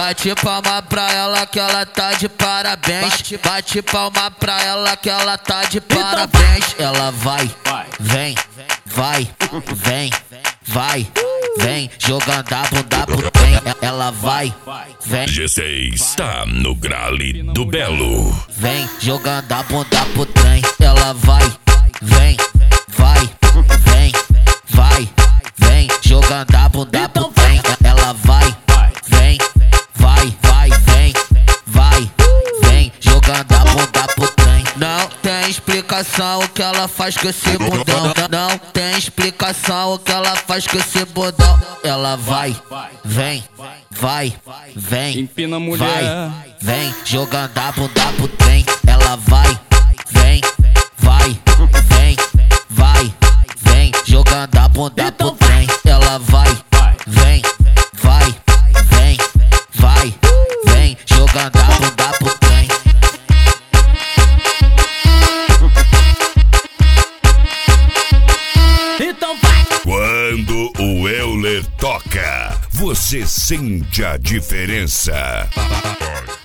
Bate palma pra ela que ela tá de parabéns. Bate palma pra ela que ela tá de parabéns. Ela vai, vem, vai, vem, vai, vem, jogando a bunda pro trem. Ela vai, vem. G6 está no grale do Belo. Vem, jogando a bunda pro trem. Ela vai, vem, vai, vem, vai, vem, jogando a bunda pro trem. Ela vai, vem, vai, vai, vem, vai, vem, jogando a bunda pro trem. Não tem explicação o que ela faz com esse bundão. Não tem explicação o que ela faz com esse bundão. Ela vai, vem, vai, vem, empina a mulher, vai, vem, jogando a bunda pro trem. Ela vai, vem, vai, vem, vai, vem, jogando a bunda pro trem. Ela vai, vem, vai, vem, vai, vem, jogando a bunda pro trem. então vai! Quando o Euler toca, você sente a diferença.